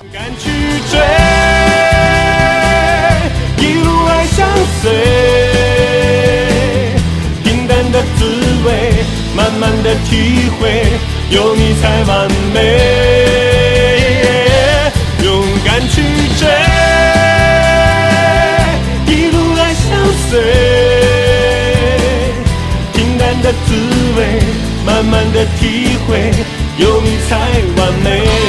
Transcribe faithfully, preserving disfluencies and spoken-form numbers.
敢去追，一路爱相随，平淡的滋味，慢慢的体会，有你才完美。勇敢去追，一路爱相随，平淡的滋味，慢慢的体会，有你才完美。